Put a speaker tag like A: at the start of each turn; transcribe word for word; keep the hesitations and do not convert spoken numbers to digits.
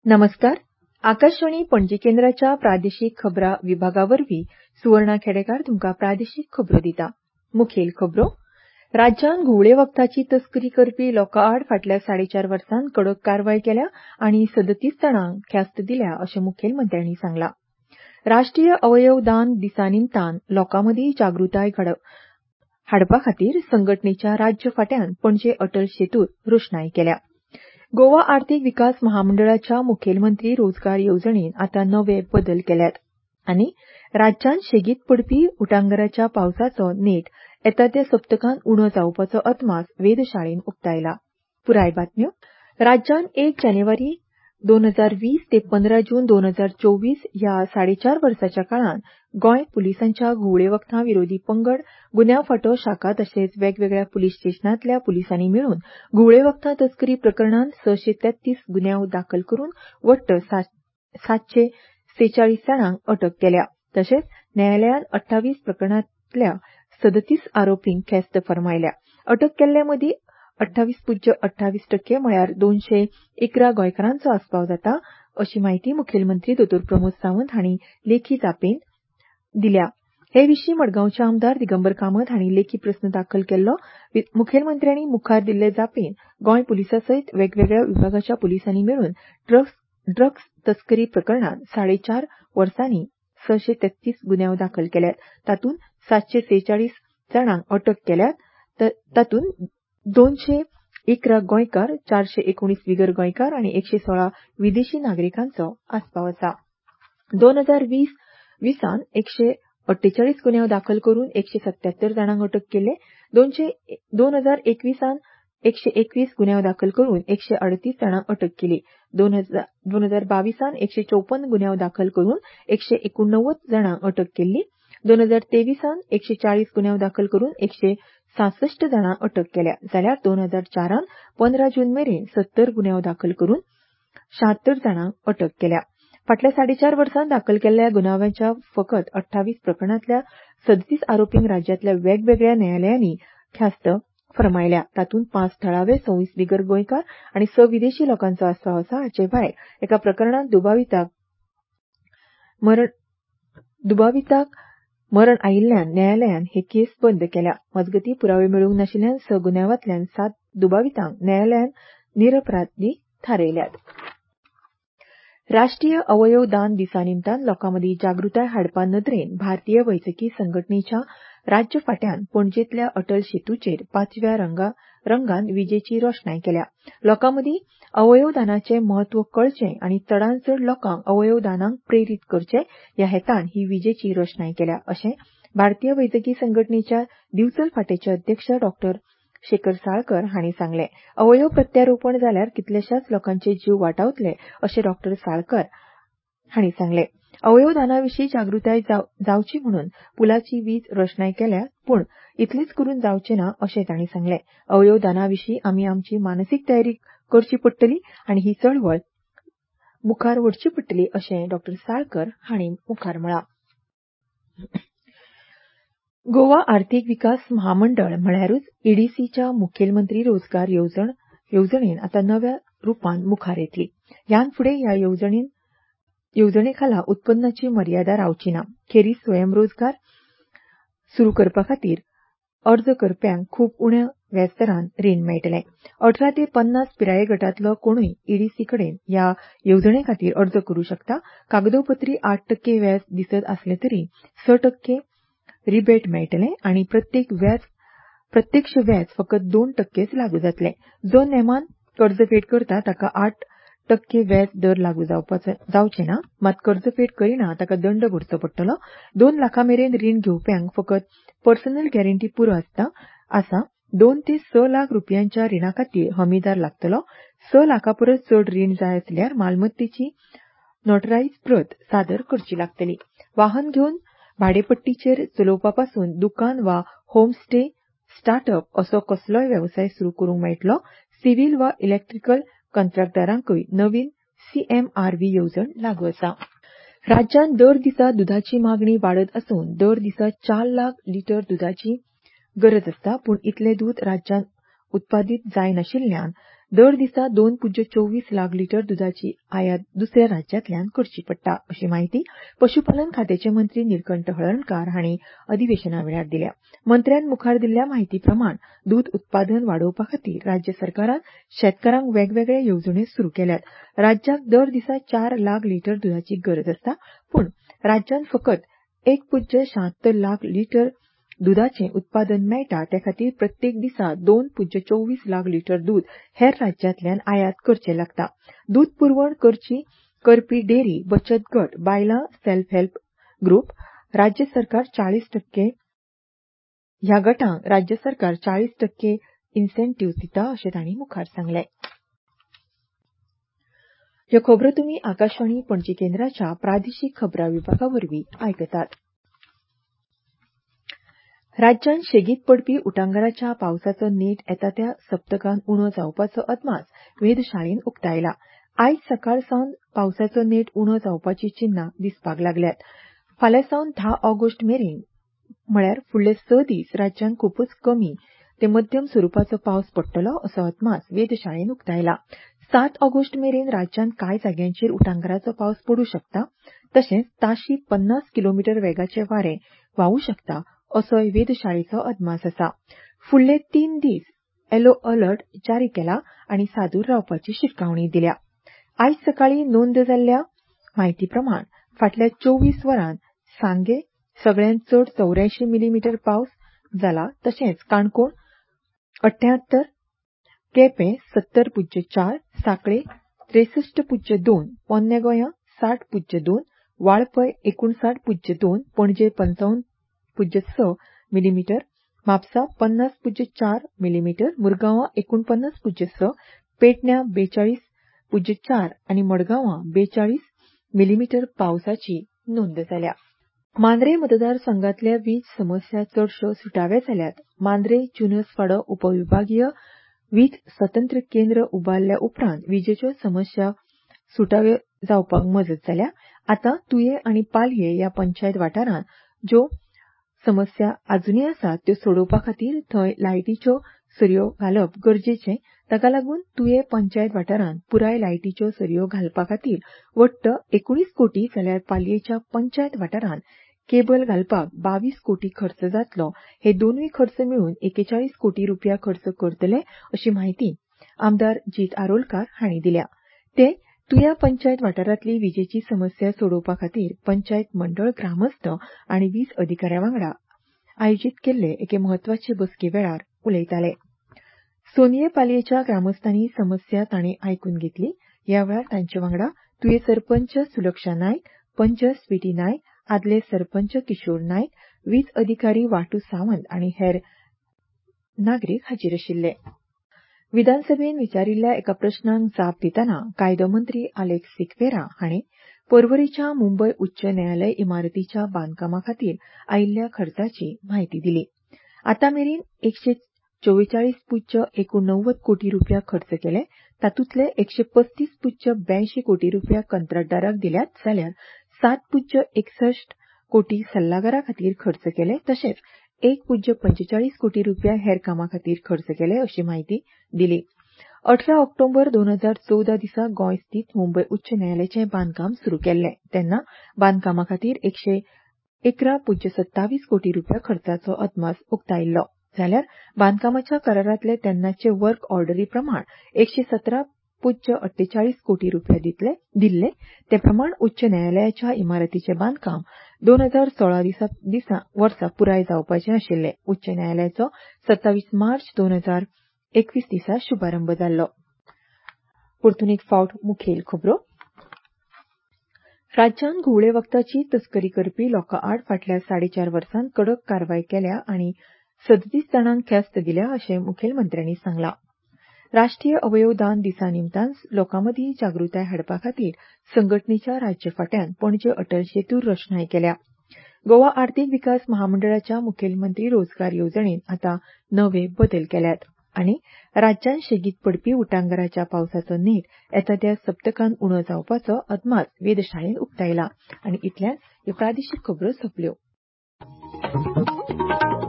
A: नमस्कार. आकाशवाणी पणजी केंद्राच्या प्रादेशीक खबरां विभागावरवीं सुवर्णा खेडेकार तुमकां प्रादेशीक खबरो दिता. मुखेल खबरो. राज्यांत घुवळे वखदाची तस्करी करपी लोकां आड फाटल्या साडेचार वर्सांत कडक कारवाय केल्या आनी सदतीस जाणांक ख्यास्त दिल्या अशें मुखेलमंत्र्यांनी सांगलां. राष्ट्रीय अवयव दान दिसा निमतान लोकां मदीं जागृताय हाडपा खातीर संघटणेच्या राज्य फांट्यान पणजे अटल सेतूर रोशनाय केल्या. गोवा आर्थीक विकास महामंडळाच्या मुखेलमंत्री रोजगार येवजणेन आतां नवे बदल केल्यात आनी राज्यांत शेगीत पडपी उटंगाराच्या पावसाचो नेट येता त्या सप्तकांत उणो जावपाचो अदमास वेधशाळेन उक्तायला. पुराय बातम्यो. राज्यांत एक जानेवारी दोन हजार वीस ते पंदरा जून दोन हजार चोवीस ह्या साडेचार वर्साच्या काळात गोंय पुलिसांच्या घुवळे वखदां विरोधी पंगड, गुन्यांव फांटो शाखा तशेंच वेगवेगळ्या पुलीस स्टेशनांतल्या पुलिसांनी मेळून घुवळे वखदां तस्करी प्रकरणांत सशे तेत्तीस गुन्यांव दाखल करून वट्ट सातशे सेचाळीस जाणांक अटक केल्या. तशेंच न्यायालयान अठ्ठावीस प्रकरणांतल्या सदतीस आरोपींक ख्यास्त फर्मायल्या. अटक केल्ले मदीं अठ्ठावीस पुज्य अठ्ठावीस टक्के म्हळ्यार दोनशे इकरा गोंयकारांचो आस्पाव जाता अशी माहिती मुखेलमंत्री दोतोर प्रमोद सावंत हांणी लेखी जापेन दिल्या. हे विशीं मडगांवचे आमदार दिगंबर कामत हांणी लेखी प्रस्न दाखल केल्लो. मुखेलमंत्र्यांनी मुखार दिल्ले जापेन गोंय पुलिसा सयत वेगवेगळ्या विभागाच्या पुलिसांनी मेळून ड्रग्स तस्करी प्रकरणांत साडेचार वर्सांनी सशे तेत्तीस गुन्यांव दाखल केल्यात. तातूंत सातशे सेचाळीस जाणांक अटक केल्यात. तातूंत दोनशे इकरा गोंयकार, चारशे एकोणीस विगर गोंयकार आनी एकशे सोळा विदेशी नागरिकांचो आस्पाव आसा. दोन हजार वीस वीसान एकशे अठ्ठेचाळीस गुन्यांव दाखल करून एकशे सत्यात्तर जाणांक अटक केले. दोनशे दोन हजार एकवीसान एकशे एकवीस गुन्यांव दाखल करून एकशे अडतीस जाणांक अटक केली. दोन हजार दोन हजार बावीसान एकशे चौपन्न गुन्यांव दाखल करून एकशे एकोणनव्वद जाणांक अटक केली. दोन हजार तेवीसान एकशे चाळीस गुन्यांव दाखल करून एकशे सासष्ट जाणांक अटक केल्या. जाल्यार दोन हजार चारान पंदरा जून मेरेन सत्तर गुन्यांव दाखल करून शहात्तर जाणांक अटक केल्या. फाटल्या साडेचार वर्सांत दाखल केल्ल्या गुन्यांवाच्या फकत अठ्ठावीस प्रकरणांतल्या सदतीस आरोपींक राज्यांतल्या वेगवेगळ्या न्यायालयांनी ख्यास्त फर्मायल्या. तातूंत पांच थळावे सव्वीस बिगर गोंयकार आनी स विदेशी लोकांचो आस्पाव आसा. हाचे भायर एका प्रकरणांत दुबाविताक मरण दुबाविताक मरण आयिल्ल्यान न्यायालयान हे केस बंद केल्या. मजगतीं पुरावे मेळूंक नाशिल्ल्यान स गुन्यांवांतल्यान सात दुबावितांक न्यायालयान निरपराधी थारयल्यात. राष्ट्रीय अवयव दान दिसा निमतान लोकां मदीं जागृताय हाडपा नदरेन भारतीय वैजकी संघटणेच्या राज्य फांट्यान पणजेंतल्या अटल सेतूचेर पांचव्या रंगान विजेची रोशनाय केल्या. लोकां मदीं अवयव दानाचें म्हत्व कळचें आनी चडांत चड लोकांक अवयव दानाक प्रेरीत करचें ह्या हेतान ही विजेची रोशनाय केल्या अशें भारतीय वैजकी संघटणेच्या दिवचल फांट्याचे अध्यक्ष डॉ शेखर साळकर हांणी सांगलें. अवयव प्रत्यारोपण जाल्यार कितल्याशाच लोकांचे जीव वाटावतले अशें डॉ साळकर हांणी सांगलें. अवयव दानाविशीं जागृताय जावची म्हणून पुलाची वीज रोशनाय केल्या पूण इतलेंच करून जावचें ना अशें तांणी सांगलें. अवयव दानाविशीं आमी आमची मानसीक तयारी करची पडटली आनी ही चळवळ मुखार व्हरची पडटली अशें डॉ साळकर हांणी मुखार म्हळां. गोवा आर्थीक विकास महामंडळ म्हळ्यारूच ईडीसीच्या मुखेलमंत्री रोजगार येवजण येवजणेन आतां नव्या रुपान मुखार येतली. ह्यान फुडें ह्या येवजणेन येवजणे खाला उत्पन्नाची मर्यादा रावची ना. खेरीज स्वयंरोजगार सुरू करपा खातीर अर्ज करप्यांक खूब उण्या व्याजदरान रीण मेळटलें. अठरा ते पन्नास पिराये गटांतलो कोणूय ईडीसी कडेन ह्या येवजणे खातीर अर्ज करूं शकता. कागदोपत्री आठ टक्के व्याज दिसत आसलें तरी स टक्के रिबेट मेळटलें आनी प्रत्येक व्याज प्रत्यक्ष व्याज फकत दोन टक्केच लागू जातलें. जो नेमान कर्ज फेड करता ताका आठ टक्के व्याज दर लागू जावचें ना. मात कर्ज फेड करिना ताका दंड भरचो पडटलो. दोन लाखां मेरेन रीण घेवप्यांक फकत पर्सनल गॅरंटी पुरो आसता आसा. दोन ते स लाख रुपयांच्या रिणा खातीर हमीदार लागतलो. स लाखां परस चड रीण जाय आसल्यार मालमत्तेची नोटरायज प्रत सादर करची लागतली. वाहन घेवन भाडेपट्टीचेर चलोवपा पासून दुकान वा होम स्टे स्टार्टअप असो कसलोय वेवसाय सुरू करूंक मेळटलो. सिव्हील वा इलेक्ट्रिकल कंत्राटदारांकूय नवीन सीएमआरव्ही येवजण लागू आसा. राज्यांत दर दिसा दुधाची मागणी वाडत आसून दर दिसा चार लाख लिटर दुधाची गरज आसता पूण इतलें दूद राज्यांत उत्पादीत जाय नाशिल्ल्यान दर दिसा दोन पुज्य चोवीस लाख लिटर दुधाची आयात दुसऱ्या राज्यांतल्यान करची पडटा अशी माहिती पशुपालन खात्याचे मंत्री निलकंठ हळर्णकार हांणी अधिवेशना वेळार दिल्या. मंत्र्यान मुखार दिल्ल्या माहिती प्रमाण दूध उत्पादन वाडोवपा खातीर राज्य सरकारान शेतकारांक वेगवेगळे येवजण्यो सुरू केल्यात. राज्याक दर दिसा चार लाख लिटर दुधाची गरज आसता, पूण राज्यान फकत एक पुज्य शहात्तर लाख लिटर दुधाचे उत्पादन मेळटा, ते खातीर प्रत्येक दिसा दोन पुज्य चोवीस लाख लिटर दूध हेर राज्यांतल्यान आयात करचे लागता. दूध पुरवण करची करपी डेरी, बचत गट, बायलां सेल्फ हेल्प ग्रुप राज्य सरकार चाळीस टक्के ह्या गटांक राज्य सरकार चाळीस टक्के इन्सेंटिव्ह दिता अशें तांणी मुखार सांगलें. ह्यो खबरो तुमी आकाशवाणी पणजी केंद्राच्या प्रादेशीक खबरां विभागा वरवीं आयकतात. राज्यात शेगीत पडपी उटंगाराच्या पावसाचो नेट येता त्या सप्तकांत उणो जावपाचो अदमास वेधशाळेन उक्तायला. आयज सकाळ सावन पावसाचो नेट उणो जावपाची चिन्हां दिसपाक लागल्यात. फाल्यां सावन धा ऑगस्ट मेरेन म्हळ्यार फुडले स दीस राज्यात खूपच कमी ते मध्यम स्वरुपाचो पावस पडटलो असो अदमास वेधशाळेन उक्तायला. सात ऑगस्ट मेरेन राज्यात कांय जाग्यांचेर उटंगाराचो पावस पडूं शकता, तशेंच ताशी पन्नास किलोमीटर वेगाचे वारें व्हांवू शकता असोय वेधशाळेचो अदमास आसा. फुडले तीन दीस येलो अलर्ट जारी केला आनी सादूर रावपाची शिटकावणी दिल्या. आयज सकाळी नोंद जाल्ल्या म्हायती प्रमाण फाटल्या चोवीस वरांत सांगे सगळ्यांत चड चौऱ्यायंशी मिलीमीटर पावस जाला, तशेंच काणकोण अठ्ठ्यात्तर, केपें सत्तर पुज्य चार, साखळे त्रेसष्ट पुज्य दोन, पोन्ने गोंया साठ पुज्य दोन, वाळपय एकुणसाठ पुज्य दोन, पणजे पंचावन्न पुज्य स मिलीमीटर, म्हापसा पन्नास पुज्य चार मिलीमीटर, मुरगांवां एकुणपन्नास पुज्य स, पेटण्या बेचाळीस पुज्य चार आनी मडगांवां बेचाळीस मिलीमीटर पावसाची नोंद जाल्या. मांद्रे मतदारसंघातल्या वीज समस्या चडश्यो सुटाव्या जाल्यात. मांद्रे चुनसवाडो उपविभागीय वीज स्वतंत्र केंद्र उबारल्या उपरांत विजेच्यो समस्या सुटाव्यो जावपाक मजत जाल्या. आतां तुये आनी पालये ह्या पंचायत वाठारांत ज्यो समस्या अजुनूय आसात त्यो सोडोवपा खातीर थंय लायटीच्यो सरयो घालप गरजेचें. ताका लागून तुये पंचायत वाठारांत पुराय लायटीच्यो सरयो घालपा खातीर वट्ट एकुणीस कोटी जाल्यार पालयेच्या पंचायत वाठारांत केबल घालपाक बावीस कोटी खर्च जातलो. हे दोनूय खर्च मेळून एकेचाळीस कोटी रुपया खर्च करतले अशी माहिती आमदार जीत आरोलकार हांणी दिल्या. ते तुया पंचायत वाठारांतली विजेची समस्या सोडोवपा खातीर पंचायत मंडळ ग्रामस्थ आनी वीज अधिकाऱ्यां वांगडा आयोजीत केल्ले एके म्हत्वाचे बसके वेळार उलयताले. सोनये पालयेच्या ग्रामस्थांनी समस्या तांणी आयकून घेतली. ह्या वेळार तांचे वांगडा तुये सरपंच सुलक्षा नायक, पंच स्विटी नायक, आदले सरपंच किशोर नायक, वीज अधिकारी वाटू सावंत आनी हेर नागरीक हाजीर आशिल्ले. विधानसभेन विचारिल्ल्या एका प्रस्नाक जाप दितना कायदो मंत्री आलेक्स सिक्वेरा हांणी पर्वरीच्या मुंबय उच्च न्यायालय इमारतीच्या बांदकामा खातीर आयिल्ल्या खर्चाची म्हायती दिली. आतां मेरेन एकशे चौवेचाळीस पुज्य एकुणणव्वद कोटी रुपया खर्च केले. तातूंतले एकशे पस्तीस पुज्य ब्यायंशी कोटी रुपया कंत्राटदाराक दिल्यात जाल्यार सात पुज्य एकसष्ट कोटी सल्लागारा खातीर खर्च केले, तशेंच एक पुज्य पंचेचाळीस कोटी रुपया हेर कामां खातीर खर्च केले अशी माहिती दिली. अठरा ऑक्टोबर दोन हजार चौदा दिसा गोंय स्थित मुंबय उच्च न्यायालयाचें बांदकाम सुरू केल्लें तेन्ना बांदकामा खातीर एकशे इकरा पुज्य सत्तावीस कोटी रुपया खर्चाचो अदमास उक्तायिल्लो जाल्यार बांदकामाच्या करारांतले तेन्नाचे वर्क ऑर्डरी प्रमाण एकशे सतरा पुज्य अठ्ठेचाळीस कोटी रुपया दितले दिल्ले. ते प्रमाण उच्च न्यायालयाच्या इमारतीचे बांदकाम दोन हजार सोळा दिसा दिसा वर्सा पुराय जावपाचें आशिल्लें. उच्च न्यायालयाचो सत्तावीस मार्च दोन हजार एकवीस दिसा शुभारंभ जाल्लो. परतून एक फावट मुखेल खबरो. राज्यात घुवळे वखदाची तस्करी करपी लोकां आड फाटल्या साडेचार वर्सांत कडक कारवाय केल्या आनी सदतीस जाणांक ख्यास्त दिल्या अशें मुखेलमंत्र्यांनी सांगलां. राष्ट्रीय अवयव दान दिसा निमतान लोकां मदीं जागृताय हाडपा खातीर संघटनेच्या राज्य फांट्यान पणजे अटल सेतूर रोशनाय केल्या. गोवा आर्थीक विकास महामंडळाच्या मुखेलमंत्री रोजगार येवजणेत आतां नवे बदल केल्यात आनी राज्यात शेगीत पडपी उटंगाराच्या पावसाचो नेट येता त्या सप्तकांत उणो जावपाचो अदमास वेधशाळेन उक्तायला. आनी इतल्यान ह्यो प्रादेशीक खबरो सोंपल्यो.